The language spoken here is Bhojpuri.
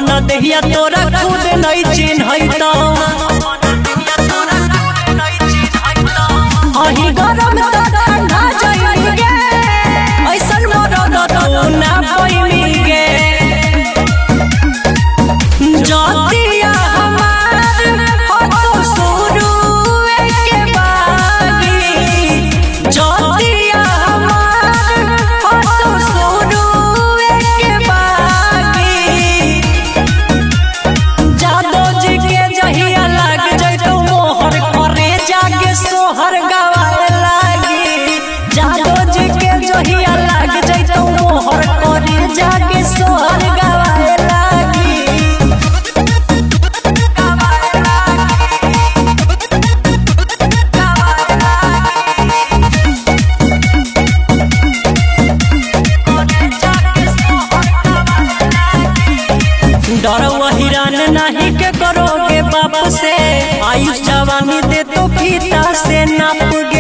अपन देहिया तोरा खुद नहीं चिन्हैता अही गरम त ठंडा जइनी गे ऐसन मरद तू ना पैनी गे जतिया हमार हो तो शुरू के बागी जतिया हमार हो तो शुरू के बागी जादो जी के जहिया लाग जइतो मोहर करे जागे सोहर गवाए लागी जादो जी के जहिया लाग जइतो मोहर करे जागे सोहर गवाए लागी डर हिरान नहीं के करोगे बाप से आयुष जवानी दे तो फीता से नाप